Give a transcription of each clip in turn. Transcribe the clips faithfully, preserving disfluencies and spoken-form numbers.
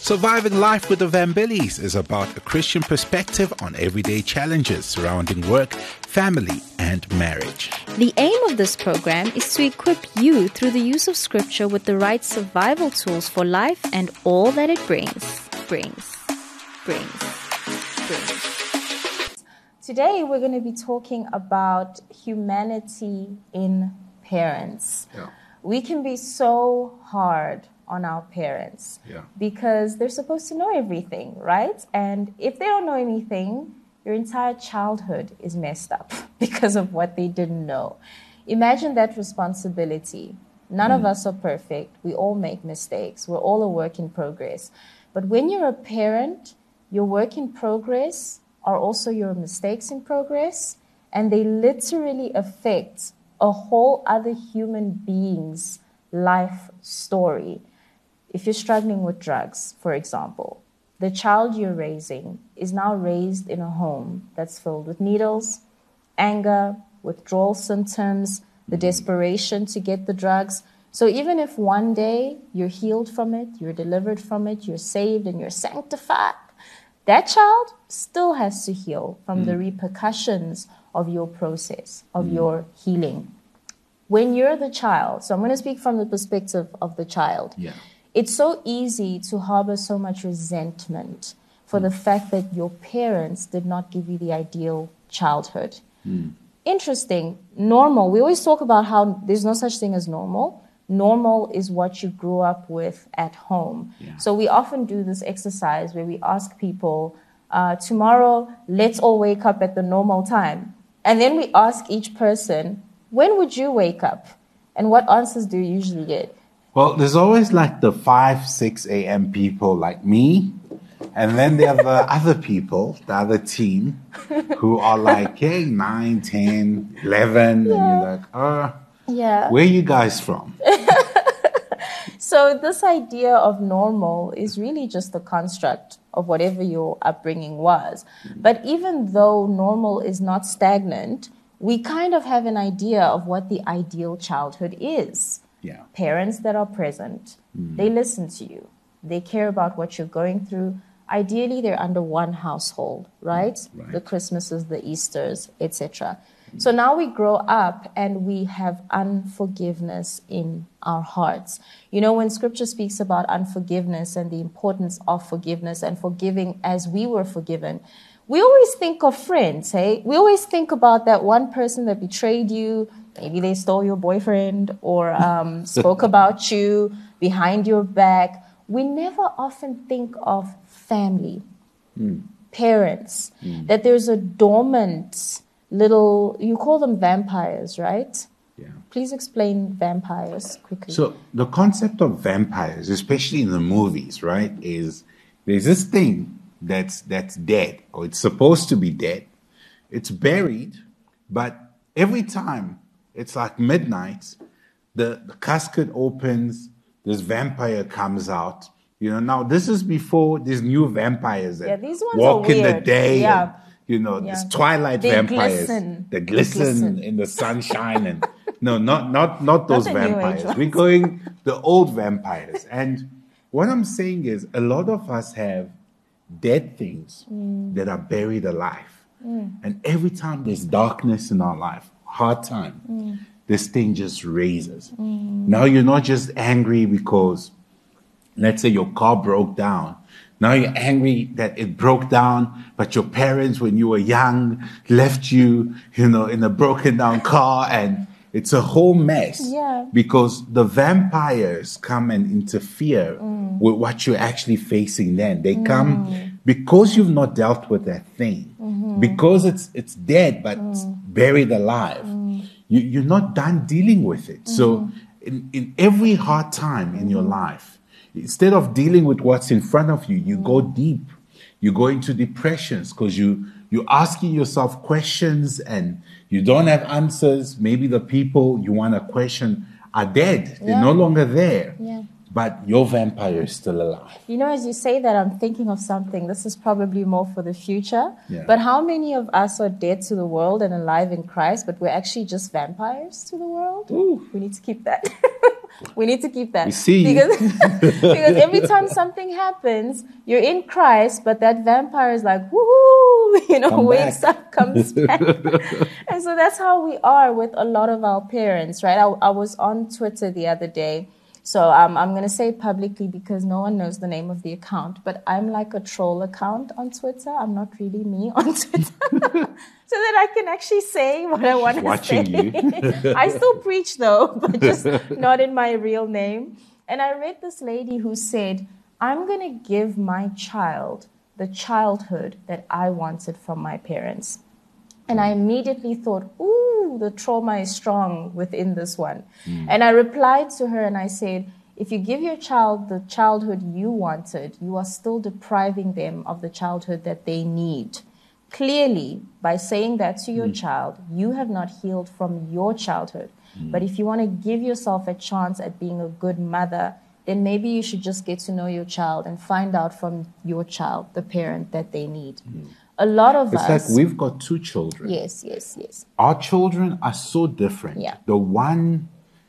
Surviving Life with the Vambilis is about a Christian perspective on everyday challenges surrounding work, family, and marriage. The aim of this program is to equip you through the use of Scripture with the right survival tools for life and all that it brings. Brings. Brings. Brings. Today we're going to be talking about humanity in parents. Yeah. We can be so hard on our parents Yeah. because they're supposed to know everything, right? And if they don't know anything, your entire childhood is messed up because of what they didn't know. Imagine that responsibility. None mm. of us are perfect. We all make mistakes. We're all a work in progress. But when you're a parent, your work in progress are also your mistakes in progress, and they literally affect a whole other human being's life story. If you're struggling with drugs, for example, the child you're raising is now raised in a home that's filled with needles, anger, withdrawal symptoms, the desperation to get the drugs. So even if one day you're healed from it, you're delivered from it, you're saved and you're sanctified, that child still has to heal from mm. the repercussions of your process, of mm. your healing. When you're the child, so I'm going to speak from the perspective of the child. Yeah. It's so easy to harbor so much resentment for mm. the fact that your parents did not give you the ideal childhood. Mm. Interesting. Normal. We always talk about how there's no such thing as normal. Normal is what you grew up with at home. Yeah. So we often do this exercise where we ask people, uh, tomorrow, let's all wake up at the normal time. And then we ask each person, when would you wake up? And what answers do you usually get? Well, there's always like the five, six a.m. people like me. And then there are the other people, the other team, who are like, hey, nine, ten, eleven. Yeah. And you're like, oh, yeah. Where are you guys from? So this idea of normal is really just a construct of whatever your upbringing was. But even though normal is not stagnant, we kind of have an idea of what the ideal childhood is. Yeah. Parents that are present, mm. they listen to you. They care about what you're going through. Ideally, they're under one household, right? Right. The Christmases, the Easters, et cetera. Mm. So now we grow up and we have unforgiveness in our hearts. You know, when Scripture speaks about unforgiveness and the importance of forgiveness and forgiving as we were forgiven, we always think of friends, hey? We always think about that one person that betrayed you. Maybe they stole your boyfriend or um, spoke about you behind your back. We never often think of family, mm. parents, mm. that there's a dormant little, you call them vampires, right? Yeah. Please explain vampires quickly. So the concept of vampires, especially in the movies, right, is there's this thing that's that's dead, or it's supposed to be dead. It's buried, but every time it's like midnight, the, the casket opens, this vampire comes out. You know, now this is before these new vampires that yeah, these ones walk are in weird. the day. Yeah. And, you know, yeah. these twilight they vampires. Glisten. They glisten, they glisten in the sunshine. And no, not not not those not the vampires. New Age We're going the old vampires. And what I'm saying is a lot of us have dead things mm. that are buried alive. Mm. And every time there's darkness in our life, hard time, mm. this thing just raises. Mm. Now you're not just angry because, let's say your car broke down. Now you're angry that it broke down, but your parents, when you were young, left you, you know, in a broken down car, and it's a whole mess. Yeah. Because the vampires come and interfere mm. with what you're actually facing then. They come mm. because you've not dealt with that thing. Mm-hmm. Because it's it's dead, but mm. it's buried alive. Mm. You, you're not done dealing with it. Mm. So in, in every hard time in your life, instead of dealing with what's in front of you, you mm. go deep. You go into depressions because you, you're asking yourself questions and you don't have answers. Maybe the people you want to question are dead. They're yeah. no longer there. Yeah. but your vampire is still alive. You know, as you say that, I'm thinking of something. This is probably more for the future. Yeah. But how many of us are dead to the world and alive in Christ, but we're actually just vampires to the world? Ooh. We need to keep that. We need to keep that. We see. Because, because every time something happens, you're in Christ, but that vampire is like, woohoo, you know, Come wakes back. up, comes back. And so that's how we are with a lot of our parents, right? I, I was on Twitter the other day. So um, I'm going to say it publicly because no one knows the name of the account, but I'm like a troll account on Twitter. I'm not really me on Twitter. So that I can actually say what I want to say. Watching you. I still preach though, but just not in my real name. And I read this lady who said, I'm going to give my child the childhood that I wanted from my parents. And I immediately thought, ooh, the trauma is strong within this one. Mm. And I replied to her and I said, if you give your child the childhood you wanted, you are still depriving them of the childhood that they need. Clearly, by saying that to your mm. child, you have not healed from your childhood. Mm. But if you want to give yourself a chance at being a good mother, then maybe you should just get to know your child and find out from your child, the parent that they need. Mm. A lot of it's us... It's like we've got two children. Yes, yes, yes. Our children are so different. Yeah. The one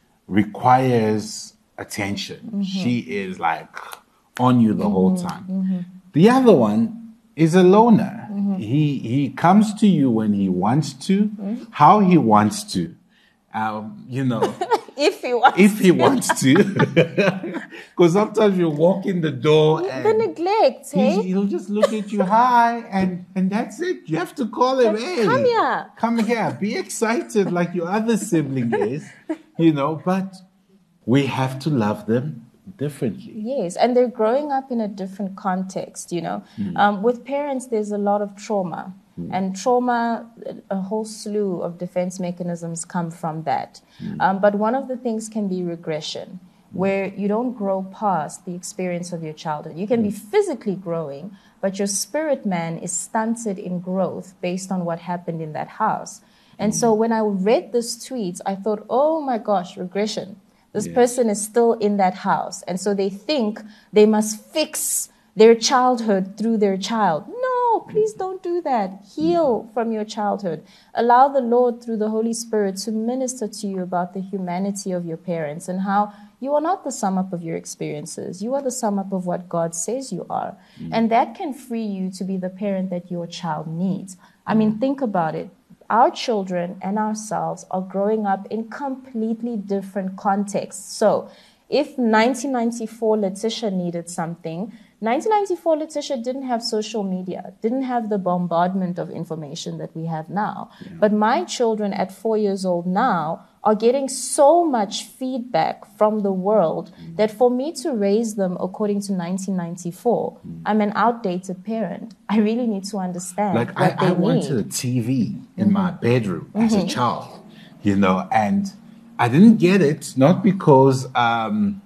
requires attention. Mm-hmm. She is like on you the mm-hmm. whole time. Mm-hmm. The other one is a loner. Mm-hmm. He he comes to you when he wants to, mm-hmm. how he wants to. Um, you know... If he wants if to. he wants to. Because sometimes you walk in the door and... The neglect, hey? He'll just look at you, hi, and, and that's it. You have to call him, hey. Come here. Come here. Be excited like your other sibling is, you know, but we have to love them differently. Yes, and they're growing up in a different context, you know. Mm. Um, with parents, there's a lot of trauma. Mm. And trauma, a whole slew of defense mechanisms come from that. Mm. Um, but one of the things can be regression, where you don't grow past the experience of your childhood. You can mm. be physically growing, but your spirit man is stunted in growth based on what happened in that house. And mm. so when I read this tweet, I thought, oh my gosh, regression. This yes. person is still in that house. And so they think they must fix their childhood through their child. No, please don't do that. Heal from your childhood. Allow the Lord through the Holy Spirit to minister to you about the humanity of your parents and how you are not the sum up of your experiences. You are the sum up of what God says you are. Mm. And that can free you to be the parent that your child needs. I mean, think about it. Our children and ourselves are growing up in completely different contexts. So if nineteen ninety-four Letitia needed something, nineteen ninety-four Letitia didn't have social media, didn't have the bombardment of information that we have now. Yeah. But my children at four years old now are getting so much feedback from the world mm. that for me to raise them according to nineteen ninety-four, mm. I'm an outdated parent. I really need to understand like what I, they I need. wanted a T V in mm-hmm. my bedroom mm-hmm. as a child, you know, and I didn't get it, not because, um,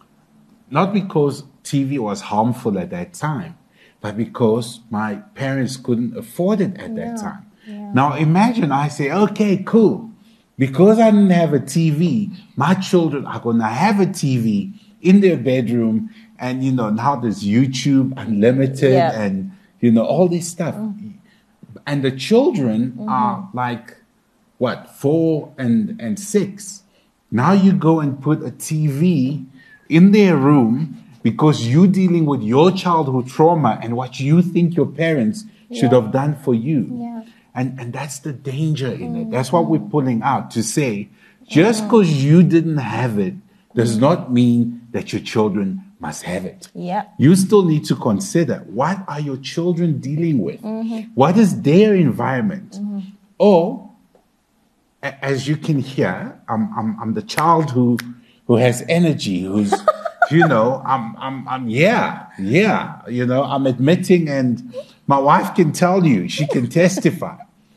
not because T V was harmful at that time, but because my parents couldn't afford it at that yeah. time. Yeah. Now imagine I say, okay, cool. Because I didn't have a T V, my children are going to have a T V in their bedroom. And, you know, now there's YouTube Unlimited yeah. and, you know, all this stuff. Mm. And the children mm-hmm. are like, what, four and, and six. Now you go and put a T V in their room because you're dealing with your childhood trauma and what you think your parents yeah. should have done for you. Yeah. And and that's the danger in it. That's what we're pulling out to say, just because you didn't have it does not mean that your children must have it. Yeah. You still need to consider, what are your children dealing with? Mm-hmm. What is their environment? Mm-hmm. Or, a- as you can hear, I'm I'm I'm the child who who has energy, who's you know, I'm I'm I'm yeah, yeah, you know, I'm admitting, and my wife can tell you, she can testify.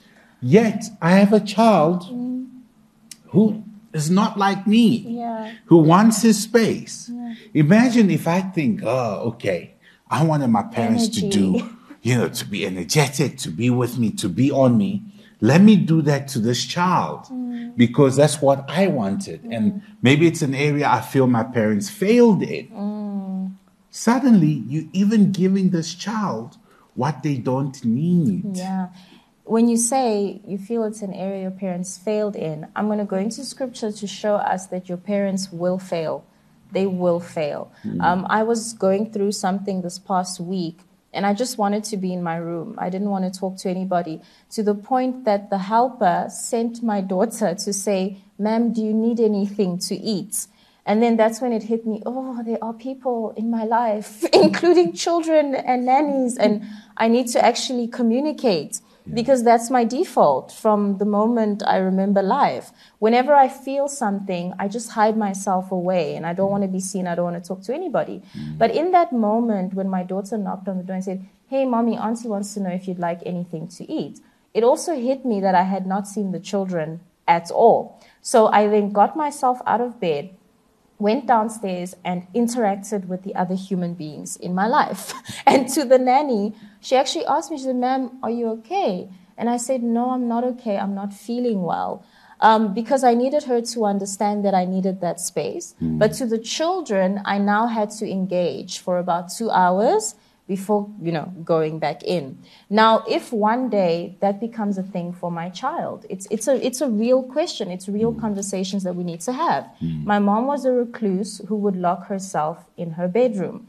Yet I have a child mm. who is not like me, yeah. who wants his space. Yeah. Imagine if I think, oh, okay, I wanted my parents Energy. to do, you know, to be energetic, to be with me, to be on me. let me do that to this child mm. because that's what I wanted. Mm. And maybe it's an area I feel my parents failed in. Mm. Suddenly, you're even giving this child what they don't need. Yeah. When you say you feel it's an area your parents failed in, I'm going to go into scripture to show us that your parents will fail. They will fail. Mm. Um, I was going through something this past week, and I just wanted to be in my room. I didn't want to talk to anybody, to the point that the helper sent my daughter to say, "Ma'am, do you need anything to eat?" And then that's when it hit me, oh, there are people in my life, including children and nannies, and I need to actually communicate. Yeah. Because that's my default from the moment I remember life. Whenever I feel something, I just hide myself away and I don't want to be seen. I don't want to talk to anybody. Mm. But in that moment, when my daughter knocked on the door and said, "Hey, mommy, auntie wants to know if you'd like anything to eat," it also hit me that I had not seen the children at all. So I then got myself out of bed, went downstairs and interacted with the other human beings in my life. And to the nanny, she actually asked me, she said, "Ma'am, are you okay?" And I said, "No, I'm not okay. I'm not feeling well." Um, because I needed her to understand that I needed that space. Mm. But to the children, I now had to engage for about two hours before, you know, going back in. Now, if one day that becomes a thing for my child, it's it's a it's a real question. It's real mm. conversations that we need to have. Mm. My mom was a recluse who would lock herself in her bedroom.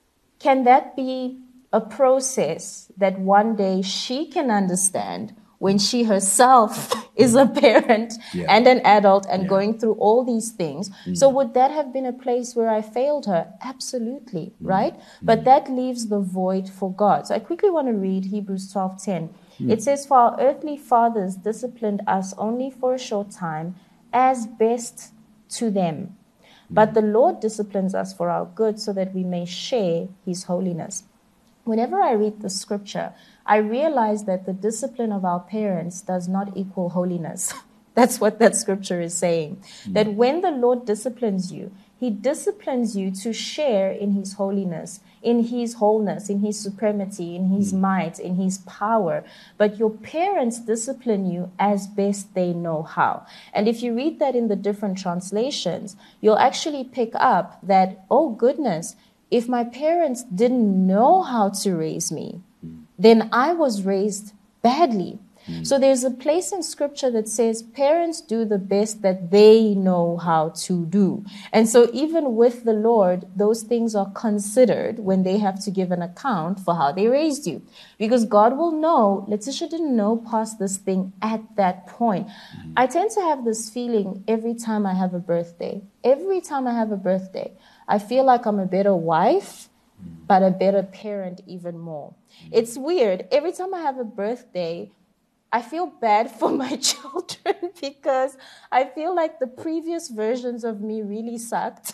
Can that be a process that one day she can understand when she herself is a parent yeah. and an adult and yeah. going through all these things? Mm. So would that have been a place where I failed her? Absolutely, mm. right? Mm. But that leaves the void for God. So I quickly want to read Hebrews twelve ten. Mm. It says, "For our earthly fathers disciplined us only for a short time, as best to them. But the Lord disciplines us for our good so that we may share his holiness." Whenever I read the scripture, I realize that the discipline of our parents does not equal holiness. That's what that scripture is saying. Mm. That when the Lord disciplines you, he disciplines you to share in his holiness, in his wholeness, in his supremacy, in his mm. might, in his power. But your parents discipline you as best they know how. And if you read that in the different translations, you'll actually pick up that, oh goodness, if my parents didn't know how to raise me, mm. then I was raised badly. Mm. So there's a place in scripture that says parents do the best that they know how to do. And so even with the Lord, those things are considered when they have to give an account for how they raised you. Because God will know, Letitia didn't know past this thing at that point. Mm. I tend to have this feeling every time I have a birthday. Every time I have a birthday, I feel like I'm a better wife, but a better parent even more. It's weird. Every time I have a birthday, I feel bad for my children because I feel like the previous versions of me really sucked.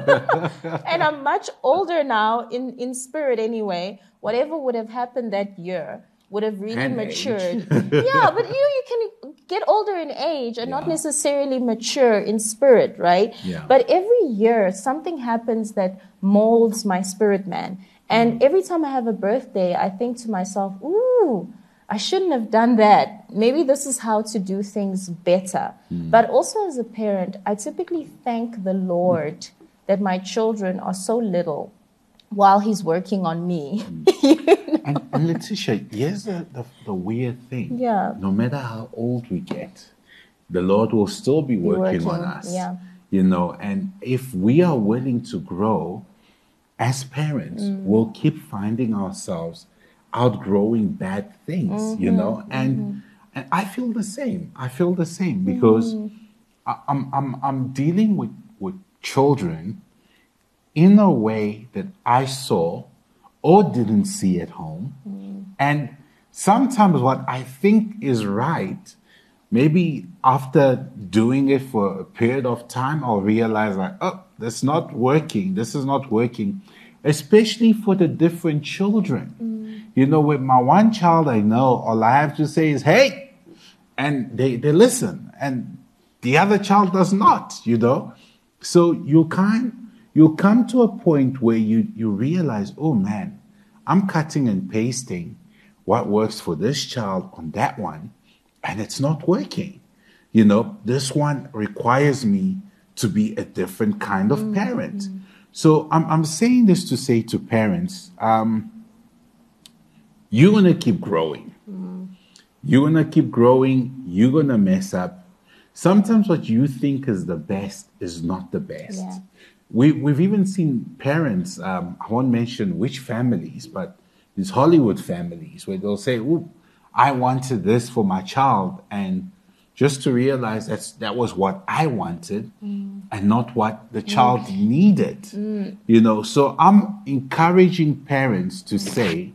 And I'm much older now, in, in spirit anyway. Whatever would have happened that year would have really and matured. Yeah, but you you can get older in age and yeah. not necessarily mature in spirit, right? Yeah. But every year something happens that molds my spirit man. And mm. every time I have a birthday, I think to myself, ooh, I shouldn't have done that. Maybe this is how to do things better. Mm. But also as a parent, I typically thank the Lord mm. that my children are so little while he's working on me. Mm. you know? and, and Letitia, here's the, the, the weird thing. Yeah. No matter how old we get, the Lord will still be working, working on us. Yeah. You know, and if we are willing to grow as parents, mm. we'll keep finding ourselves outgrowing bad things, mm-hmm, you know, and mm-hmm. and I feel the same. I feel the same because mm-hmm. I, I'm I'm I'm dealing with with children in a way that I saw or didn't see at home, mm. and sometimes what I think is right, maybe after doing it for a period of time, I'll realize like, oh, that's not working. This is not working, especially for the different children. Mm. You know, with my one child I know, all I have to say is, hey, and they, they listen. And the other child does not, you know. So you can't, you come to a point where you, you realize, oh man, I'm cutting and pasting what works for this child on that one. and it's not working. You know, this one requires me to be a different kind of mm-hmm. parent. So I'm, I'm saying this to say to parents, um, you're going to keep growing. Mm. You're going to keep growing. You're going to mess up. Sometimes what you think is the best is not the best. Yeah. We, we've even seen parents, um, I won't mention which families, but these Hollywood families where they'll say, "Ooh, I wanted this for my child," and just to realize that that was what I wanted mm. and not what the child mm. needed. Mm. You know, so I'm encouraging parents to say,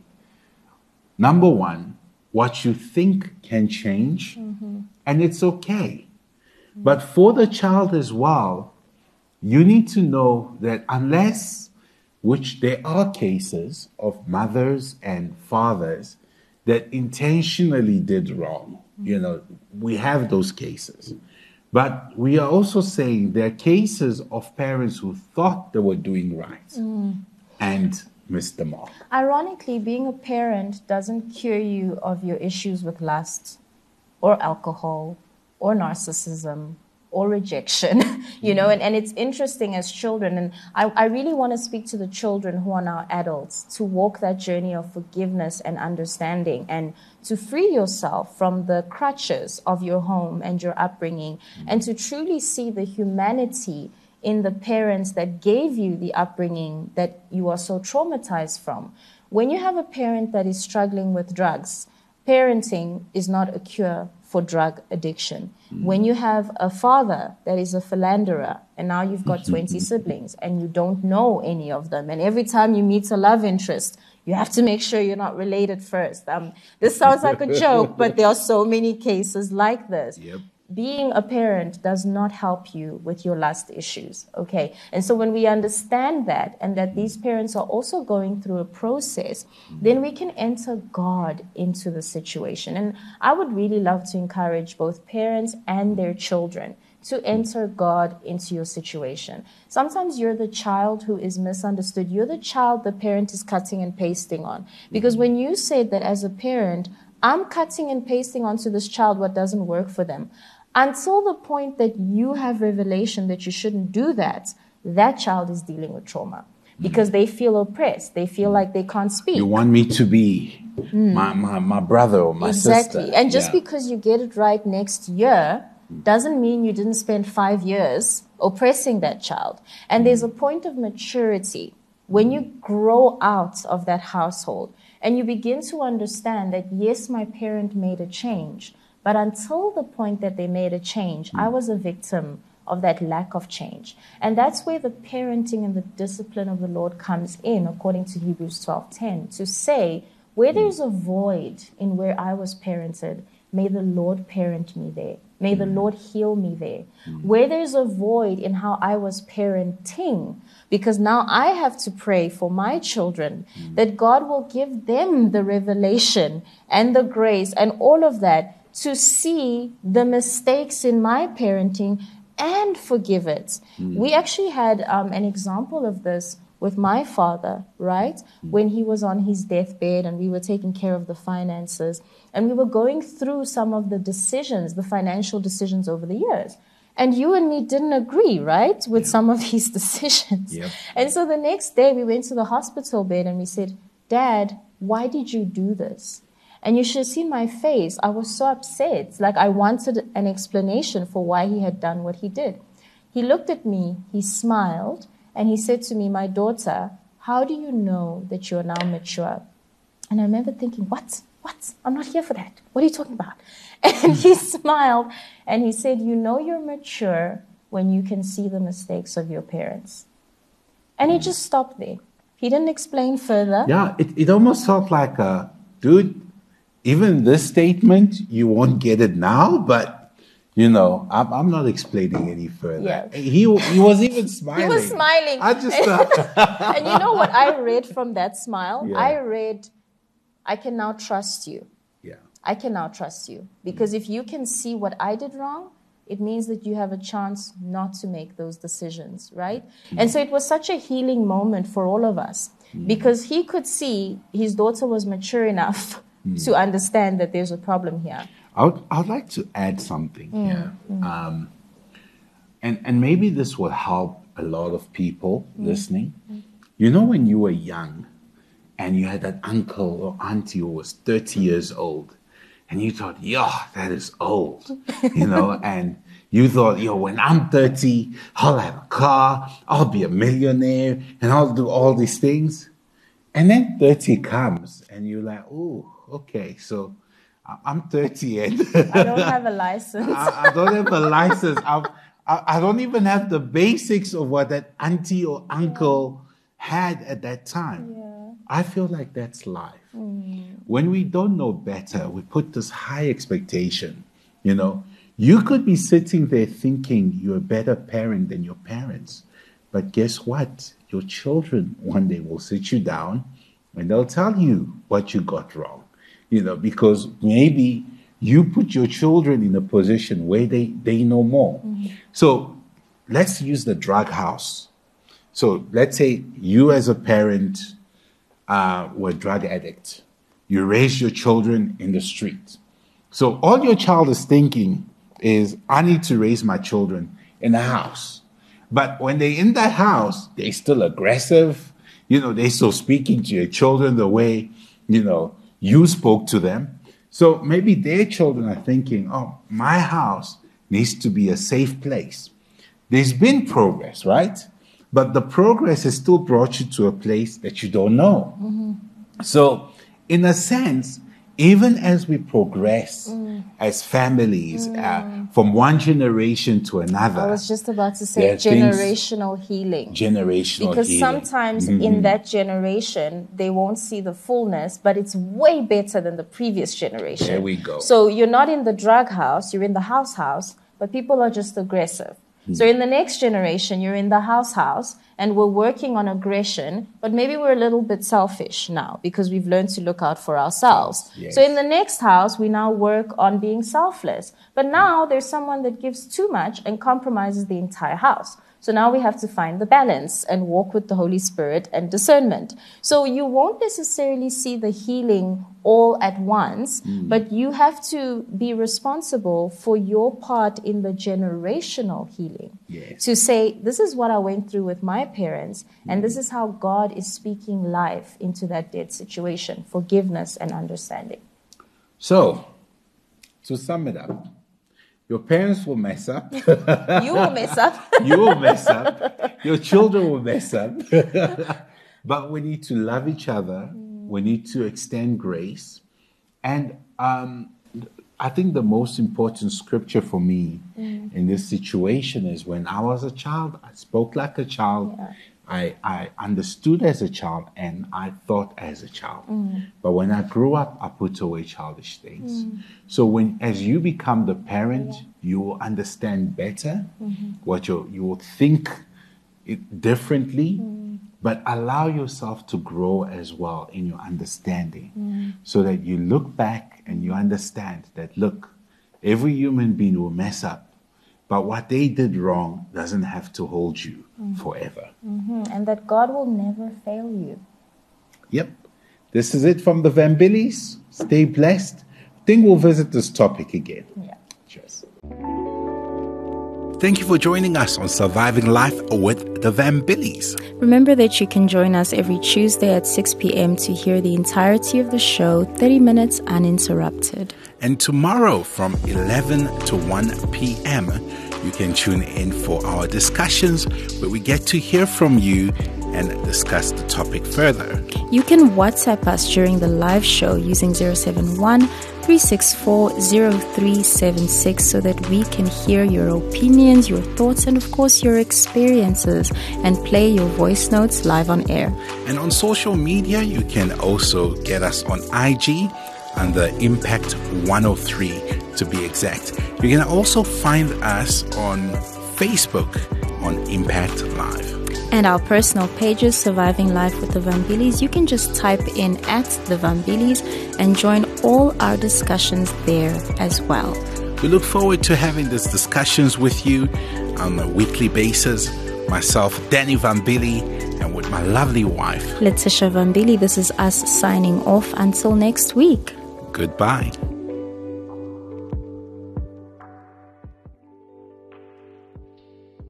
number one, what you think can change, mm-hmm. and it's okay. Mm. But for the child as well, you need to know that unless, which there are cases of mothers and fathers that intentionally did wrong. You know, we have those cases. But we are also saying there are cases of parents who thought they were doing right mm. and missed the mark. Ironically, being a parent doesn't cure you of your issues with lust or alcohol or narcissism or rejection, you know, and, and it's interesting as children, and I, I really want to speak to the children who are now adults to walk that journey of forgiveness and understanding and to free yourself from the crutches of your home and your upbringing and to truly see the humanity in the parents that gave you the upbringing that you are so traumatized from. When you have a parent that is struggling with drugs, parenting is not a cure for drug addiction. Mm. When you have a father that is a philanderer and now you've got twenty siblings and you don't know any of them, and every time you meet a love interest, you have to make sure you're not related first. Um, this sounds like a joke, but there are so many cases like this. Yep. Being a parent does not help you with your lust issues, okay? And so when we understand that and that these parents are also going through a process, then we can enter God into the situation. And I would really love to encourage both parents and their children to enter God into your situation. Sometimes you're the child who is misunderstood. You're the child the parent is cutting and pasting on. Because when you said that as a parent, I'm cutting and pasting onto this child what doesn't work for them, until the point that you have revelation that you shouldn't do that, that child is dealing with trauma because they feel oppressed. They feel like they can't speak. You want me to be mm. my, my, my brother or my exactly. sister. Exactly. And just yeah. because you get it right next year doesn't mean you didn't spend five years oppressing that child. And there's a point of maturity when you grow out of that household and you begin to understand that, yes, my parent made a change, but until the point that they made a change, I was a victim of that lack of change. And that's where the parenting and the discipline of the Lord comes in, according to Hebrews twelve ten, to say, where there's a void in where I was parented, may the Lord parent me there. May the Lord heal me there. Where there's a void in how I was parenting, because now I have to pray for my children, that God will give them the revelation and the grace and all of that to see the mistakes in my parenting and forgive it. Mm. We actually had um, an example of this with my father, right? Mm. When he was on his deathbed and we were taking care of the finances and we were going through some of the decisions, the financial decisions over the years. And you and me didn't agree, right, with yeah. some of these decisions. Yep. And so the next day we went to the hospital bed and we said, Dad, why did you do this? And you should have seen my face. I was so upset. Like I wanted an explanation for why he had done what he did. He looked at me, he smiled, and he said to me, my daughter, how do you know that you're now mature? And I remember thinking, what? What? I'm not here for that. What are you talking about? And he smiled and he said, you know you're mature when you can see the mistakes of your parents. And he just stopped there. He didn't explain further. Yeah, it, it almost felt like, a, dude, even this statement, you won't get it now, but, you know, I'm, I'm not explaining any further. Yeah. He, he was even smiling. He was smiling. I just uh... And you know what I read from that smile? Yeah. I read, I can now trust you. Yeah. I can now trust you. Because if you can see what I did wrong, it means that you have a chance not to make those decisions, right? Mm. And so it was such a healing moment for all of us. Mm. Because he could see his daughter was mature enough Mm. to understand that there's a problem here. I would, I would like to add something here. Um, and, and maybe this will help a lot of people listening. You know, when you were young and you had that uncle or auntie who was thirty years old, and you thought, yo, that is old, you know, and you thought, yo, when I'm thirty, I'll have a car, I'll be a millionaire, and I'll do all these things. And then thirty comes, and you're like, oh, okay, so I'm thirty and I don't have a license. I, I don't have a license. I'm, I, I don't even have the basics of what that auntie or uncle had at that time. Yeah. I feel like that's life. Mm. When we don't know better, we put this high expectation. You know, you could be sitting there thinking you're a better parent than your parents. But guess what? Your children one day will sit you down and they'll tell you what you got wrong. You know, because maybe you put your children in a position where they, they know more. Mm-hmm. So let's use the drug house. So let's say you as a parent uh, were a drug addict. You raised your children in the street. So all your child is thinking is, I need to raise my children in a house. But when they're in that house, they're still aggressive. You know, they're still speaking to your children the way, you know, you spoke to them. So maybe their children are thinking, oh, my house needs to be a safe place. There's been progress, right? But the progress has still brought you to a place that you don't know. Mm-hmm. So in a sense, even as we progress mm. as families mm. uh, from one generation to another. I was just about to say generational healing. Generational because healing. Because sometimes mm-hmm. in that generation, they won't see the fullness, but it's way better than the previous generation. There we go. So you're not in the drug house, you're in the house house, but people are just aggressive. Mm. So in the next generation, you're in the house house, and we're working on aggression, but maybe we're a little bit selfish now because we've learned to look out for ourselves. Yes. So in the next house, we now work on being selfless. But now there's someone that gives too much and compromises the entire house. So now we have to find the balance and walk with the Holy Spirit and discernment. So you won't necessarily see the healing all at once, mm. but you have to be responsible for your part in the generational healing. Yes. To say, this is what I went through with my parents, mm. and this is how God is speaking life into that dead situation, forgiveness and understanding. So, to sum it up, your parents will mess up. You will mess up. You will mess up. Your children will mess up. But we need to love each other. Mm. We need to extend grace. And um, I think the most important scripture for me mm. in this situation is when I was a child, I spoke like a child. Yeah. I, I understood as a child and I thought as a child. Mm. But when I grew up, I put away childish things. Mm. So when, as you become the parent, yeah. you will understand better mm-hmm. what you you will think it differently, mm. but allow yourself to grow as well in your understanding mm. so that you look back and you understand that, look, every human being will mess up. But what they did wrong doesn't have to hold you mm-hmm. forever. Mm-hmm. And that God will never fail you. Yep. This is it from the Vambilis. Stay blessed. I think we'll visit this topic again. Yeah. Cheers. Thank you for joining us on Surviving Life with the Vambilis. Remember that you can join us every Tuesday at six p.m. to hear the entirety of the show, thirty minutes uninterrupted. And tomorrow from eleven to one p.m., you can tune in for our discussions where we get to hear from you and discuss the topic further. You can WhatsApp us during the live show using zero seven one, three six four, zero three seven six so that we can hear your opinions, your thoughts, and of course your experiences and play your voice notes live on air. And on social media, you can also get us on I G under Impact one oh three to be exact. You can also find us on Facebook on Impact Live. And our personal pages, Surviving Life with the Vambilis, you can just type in at the Vambilis and join all our discussions there as well. We look forward to having these discussions with you on a weekly basis. Myself, Danny Vambili, and with my lovely wife, Letitia Vambili. This is us signing off until next week. Goodbye.